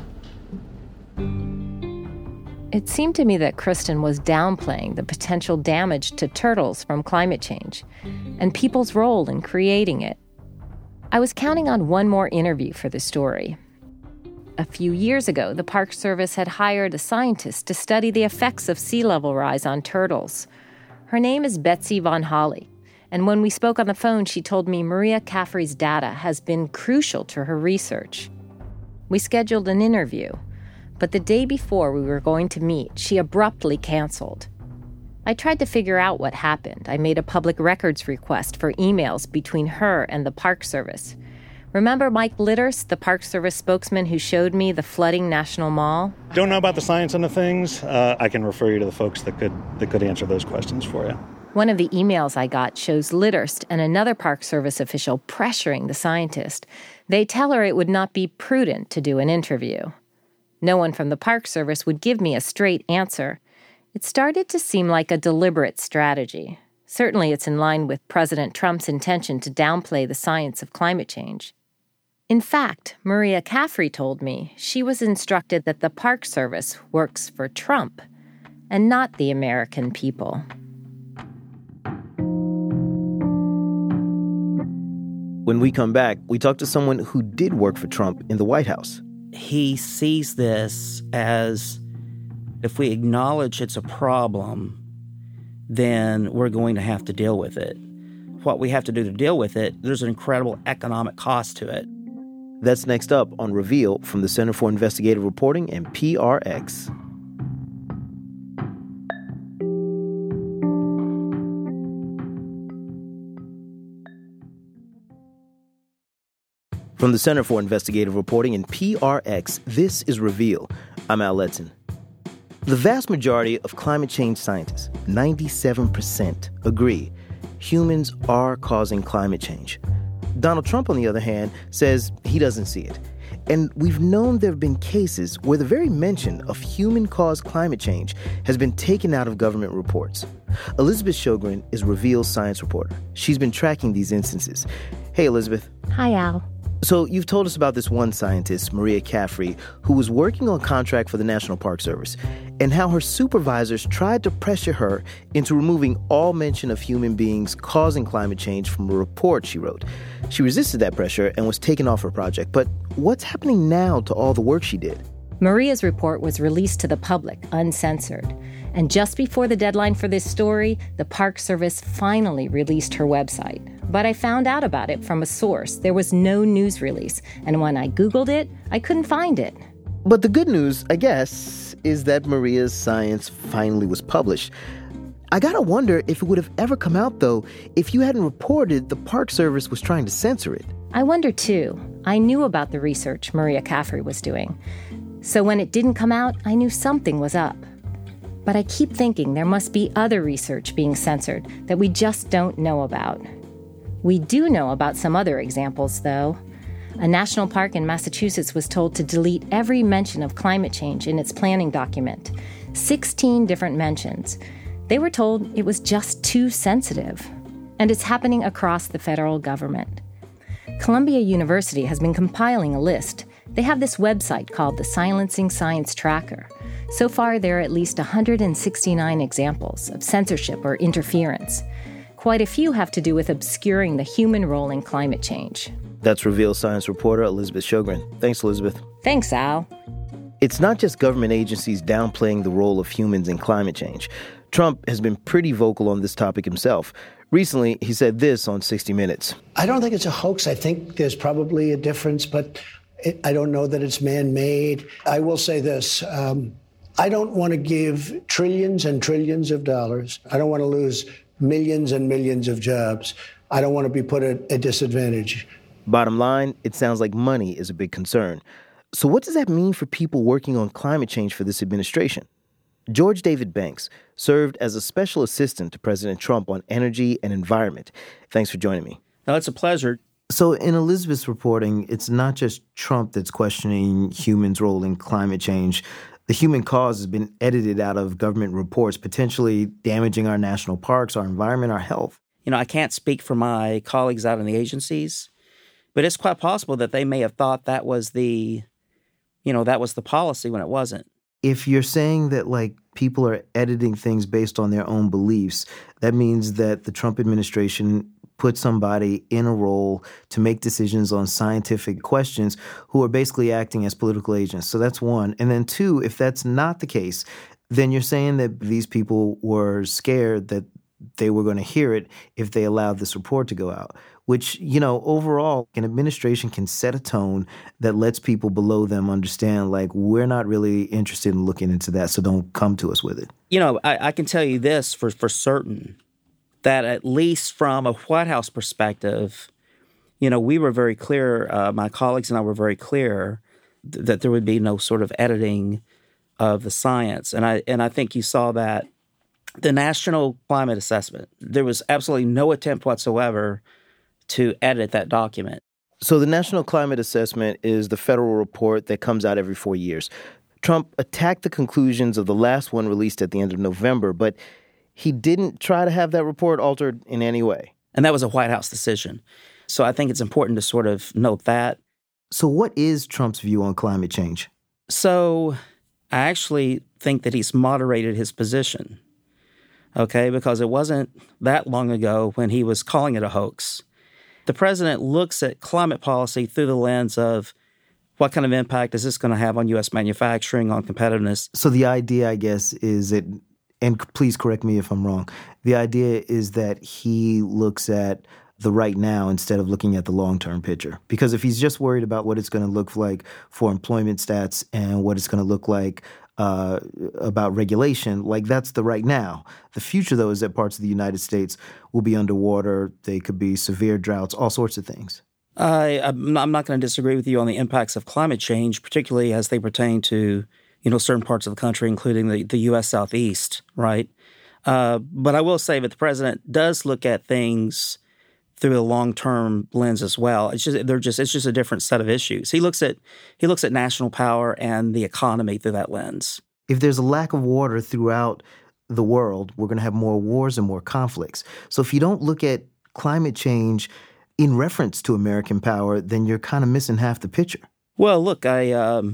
Speaker 4: It seemed to me that Kristen was downplaying the potential damage to turtles from climate change and people's role in creating it. I was counting on one more interview for the story. A few years ago, the Park Service had hired a scientist to study the effects of sea level rise on turtles. Her name is Betsy Von Holly, and when we spoke on the phone, she told me Maria Caffrey's data has been crucial to her research. We scheduled an interview, but the day before we were going to meet, she abruptly canceled. I tried to figure out what happened. I made a public records request for emails between her and the Park Service. Remember Mike Litters, the Park Service spokesman who showed me the flooding National Mall?
Speaker 19: Don't know about the science end of things. I can refer you to the folks that could answer those questions for you.
Speaker 4: One of the emails I got shows Litterst and another Park Service official pressuring the scientist. They tell her it would not be prudent to do an interview. No one from the Park Service would give me a straight answer. It started to seem like a deliberate strategy. Certainly it's in line with President Trump's intention to downplay the science of climate change. In fact, Maria Caffrey told me she was instructed that the Park Service works for Trump and not the American people.
Speaker 2: When we come back, we talk to someone who did work for Trump in the White House.
Speaker 3: He sees this as, if we acknowledge it's a problem, then we're going to have to deal with it. What we have to do to deal with it, there's an incredible economic cost to it.
Speaker 2: That's next up on Reveal from the Center for Investigative Reporting and PRX. From the Center for Investigative Reporting and PRX, this is Reveal. I'm Al Letson. The vast majority of climate change scientists, 97%, agree humans are causing climate change. Donald Trump, on the other hand, says he doesn't see it. And we've known there have been cases where the very mention of human-caused climate change has been taken out of government reports. Elizabeth Sjogren is Reveal's science reporter. She's been tracking these instances. Hey, Elizabeth.
Speaker 21: Hi, Al.
Speaker 2: So you've told us about this one scientist, Maria Caffrey, who was working on a contract for the National Park Service, and how her supervisors tried to pressure her into removing all mention of human beings causing climate change from a report she wrote. She resisted that pressure and was taken off her project. But what's happening now to all the work she did?
Speaker 4: Maria's report was released to the public, uncensored. And just before the deadline for this story, the Park Service finally released her website. But I found out about it from a source. There was no news release. And when I Googled it, I couldn't find it.
Speaker 2: But the good news, I guess, is that Maria's science finally was published. I gotta wonder if it would have ever come out, though, if you hadn't reported the Park Service was trying to censor it.
Speaker 4: I wonder, too. I knew about the research Maria Caffrey was doing. So when it didn't come out, I knew something was up. But I keep thinking there must be other research being censored that we just don't know about. We do know about some other examples, though. A national park in Massachusetts was told to delete every mention of climate change in its planning document. 16 different mentions. They were told it was just too sensitive. And it's happening across the federal government. Columbia University has been compiling a list. They have this website called the Silencing Science Tracker. So far, there are at least 169 examples of censorship or interference. Quite a few have to do with obscuring the human role in climate change.
Speaker 2: That's Reveal science reporter Elizabeth Sjogren. Thanks, Elizabeth.
Speaker 4: Thanks, Al.
Speaker 2: It's not just government agencies downplaying the role of humans in climate change. Trump has been pretty vocal on this topic himself. Recently, he said this on 60 Minutes.
Speaker 6: I don't think it's a hoax. I think there's probably a difference, but I don't know that it's man-made. I will say this. I don't want to give trillions and trillions of dollars. I don't want to lose millions and millions of jobs. I don't want to be put at a disadvantage.
Speaker 2: Bottom line, it sounds like money is a big concern. So what does that mean for people working on climate change for this administration? George David Banks served as a special assistant to President Trump on energy and environment. Thanks for joining me.
Speaker 3: No, it's a pleasure.
Speaker 2: So in Elizabeth's reporting, it's not just Trump that's questioning humans' role in climate change. The human cause has been edited out of government reports, potentially damaging our national parks, our environment, our health.
Speaker 3: I can't speak for my colleagues out in the agencies, but it's quite possible that they may have thought that was the policy when it wasn't.
Speaker 2: If you're saying that, people are editing things based on their own beliefs, that means that the Trump administration put somebody in a role to make decisions on scientific questions who are basically acting as political agents. So that's one. And then two, if that's not the case, then you're saying that these people were scared that they were going to hear it if they allowed this report to go out, which, overall, an administration can set a tone that lets people below them understand, we're not really interested in looking into that, so don't come to us with it.
Speaker 3: I can tell you this for certain, that at least from a White House perspective, we were very clear, my colleagues and I were very clear that there would be no sort of editing of the science. And I think you saw that the National Climate Assessment, there was absolutely no attempt whatsoever to edit that document.
Speaker 2: So the National Climate Assessment is the federal report that comes out every 4 years. Trump attacked the conclusions of the last one released at the end of November, but he didn't try to have that report altered in any way.
Speaker 3: And that was a White House decision. So I think it's important to sort of note that.
Speaker 2: So what is Trump's view on climate change?
Speaker 3: So I actually think that he's moderated his position, okay, because it wasn't that long ago when he was calling it a hoax. The president looks at climate policy through the lens of what kind of impact is this going to have on U.S. manufacturing, on competitiveness.
Speaker 2: So the idea, I guess, is that, and please correct me if I'm wrong, the idea is that he looks at the right now instead of looking at the long-term picture. Because if he's just worried about what it's going to look like for employment stats and what it's going to look like about regulation, that's the right now. The future, though, is that parts of the United States will be underwater. They could be severe droughts, all sorts of things.
Speaker 3: I'm not going to disagree with you on the impacts of climate change, particularly as they pertain to, certain parts of the country, including the U.S. Southeast, right? But I will say that the president does look at things through a long-term lens as well. It's just a different set of issues. He looks at national power and the economy through that lens.
Speaker 2: If there's a lack of water throughout the world, we're going to have more wars and more conflicts. So if you don't look at climate change in reference to American power, then you're kind of missing half the picture.
Speaker 3: Well, look, I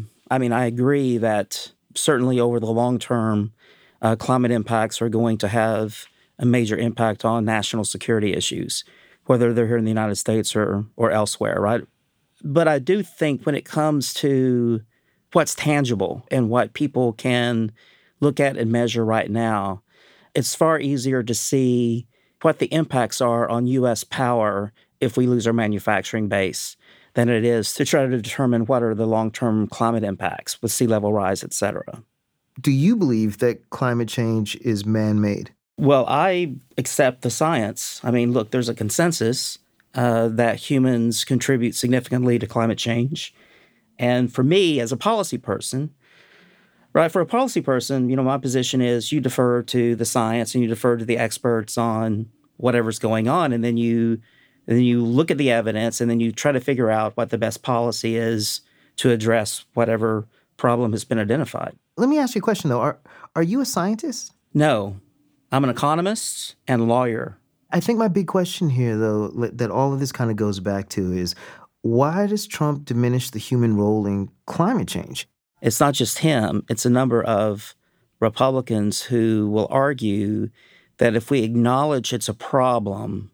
Speaker 3: agree that certainly over the long term, climate impacts are going to have a major impact on national security issues, whether they're here in the United States or elsewhere, right? But I do think when it comes to what's tangible and what people can look at and measure right now, it's far easier to see what the impacts are on U.S. power if we lose our manufacturing base than it is to try to determine what are the long-term climate impacts with sea level rise, et cetera.
Speaker 2: Do you believe that climate change is man-made?
Speaker 3: Well, I accept the science. Look, there's a consensus that humans contribute significantly to climate change. And for me, as a policy person, right, for a policy person, my position is you defer to the science and you defer to the experts on whatever's going on. And then you look at the evidence and then you try to figure out what the best policy is to address whatever problem has been identified.
Speaker 2: Let me ask you a question, though. Are you a scientist?
Speaker 3: No. I'm an economist and lawyer.
Speaker 2: I think my big question here, though, that all of this kind of goes back to is, why does Trump diminish the human role in climate change?
Speaker 3: It's not just him. It's a number of Republicans who will argue that if we acknowledge it's a problem,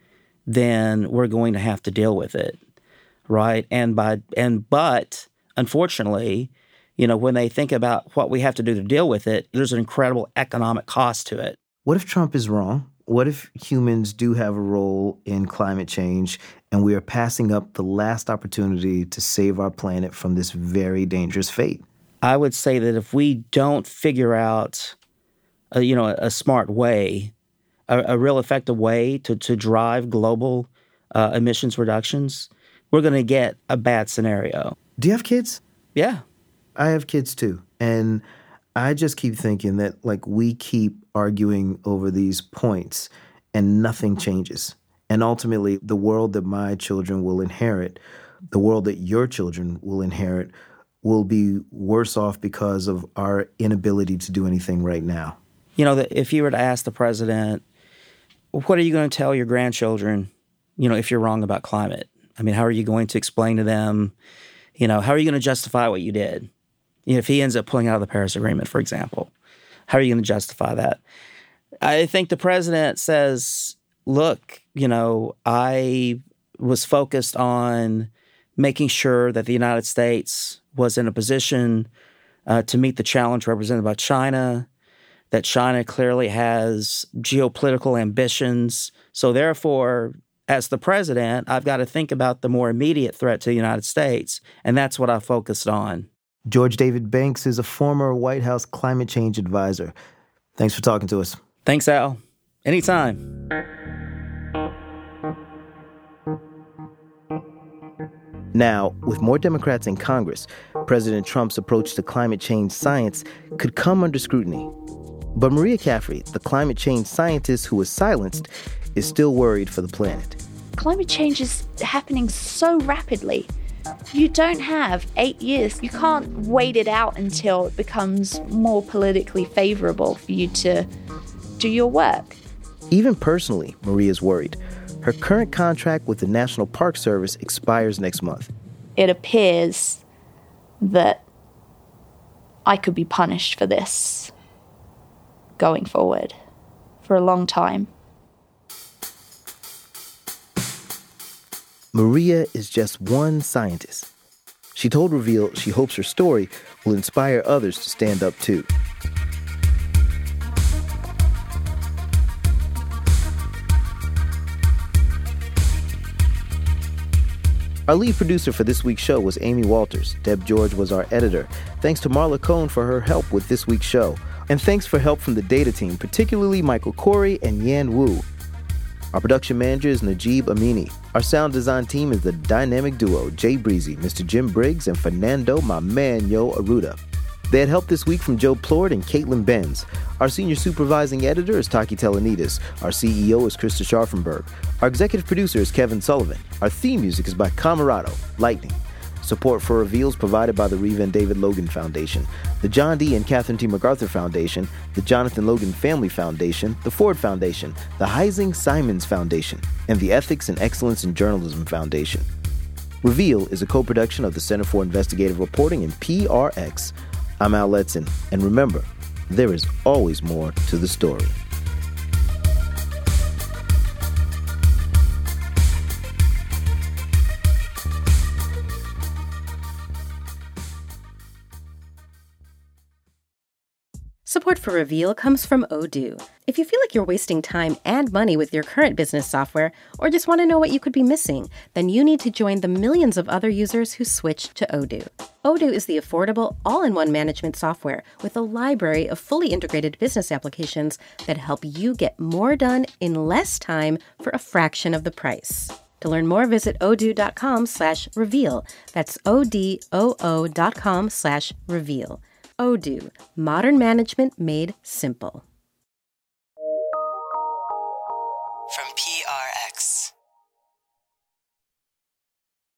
Speaker 3: then we're going to have to deal with it, right? But unfortunately, when they think about what we have to do to deal with it, there's an incredible economic cost to it.
Speaker 2: What if Trump is wrong? What if humans do have a role in climate change and we are passing up the last opportunity to save our planet from this very dangerous fate?
Speaker 3: I would say that if we don't figure out, a smart way, a real effective way to drive global emissions reductions, we're going to get a bad scenario.
Speaker 2: Do you have kids?
Speaker 3: Yeah.
Speaker 2: I have kids too. And I just keep thinking that we keep arguing over these points and nothing changes. And ultimately, the world that my children will inherit, the world that your children will inherit, will be worse off because of our inability to do anything right now.
Speaker 3: You know, if you were to ask the president, what are you going to tell your grandchildren, you know, if you're wrong about climate? I mean, how are you going to explain to them, you know, how are you going to justify what you did? You know, if he ends up pulling out of the Paris Agreement, for example, how are you going to justify that? I think the president says, look, you know, I was focused on making sure that the United States was in a position to meet the challenge represented by China, that China clearly has geopolitical ambitions. So therefore, as the president, I've got to think about the more immediate threat to the United States, and that's what I focused on.
Speaker 2: George David Banks is a former White House climate change advisor. Thanks for talking to us.
Speaker 3: Thanks, Al. Anytime.
Speaker 2: Now, with more Democrats in Congress, President Trump's approach to climate change science could come under scrutiny. But Maria Caffrey, the climate change scientist who was silenced, is still worried for the planet.
Speaker 5: Climate change is happening so rapidly. You don't have 8 years. You can't wait it out until it becomes more politically favorable for you to do your work.
Speaker 2: Even personally, Maria's worried. Her current contract with the National Park Service expires next month.
Speaker 5: It appears that I could be punished for this going forward for a long time.
Speaker 2: Maria is just one scientist. She told Reveal she hopes her story will inspire others to stand up too. Our lead producer for this week's show was Amy Walters. Deb George was our editor. Thanks to Marla Cohn for her help with this week's show. And thanks for help from the data team, particularly Michael Corey and Yan Wu. Our production manager is Najib Amini. Our sound design team is the dynamic duo Jay Breezy, Mr. Jim Briggs, and Fernando, my man, Yo Aruda. They had help this week from Joe Plord and Caitlin Benz. Our senior supervising editor is Taki Telenides. Our CEO is Krista Scharfenberg. Our executive producer is Kevin Sullivan. Our theme music is by Camerado, Lightning. Support for Reveal is provided by the Reva and David Logan Foundation, the John D. and Catherine T. MacArthur Foundation, the Jonathan Logan Family Foundation, the Ford Foundation, the Heising Simons Foundation, and the Ethics and Excellence in Journalism Foundation. Reveal is a co-production of the Center for Investigative Reporting and PRX. I'm Al Letson, and remember, there is always more to the story.
Speaker 7: Support for Reveal comes from Odoo. If you feel like you're wasting time and money with your current business software, or just want to know what you could be missing, then you need to join the millions of other users who switched to Odoo. Odoo is the affordable, all-in-one management software with a library of fully integrated business applications that help you get more done in less time for a fraction of the price. To learn more, visit odoo.com/reveal. That's ODOO.com/reveal. Odoo, modern management made simple.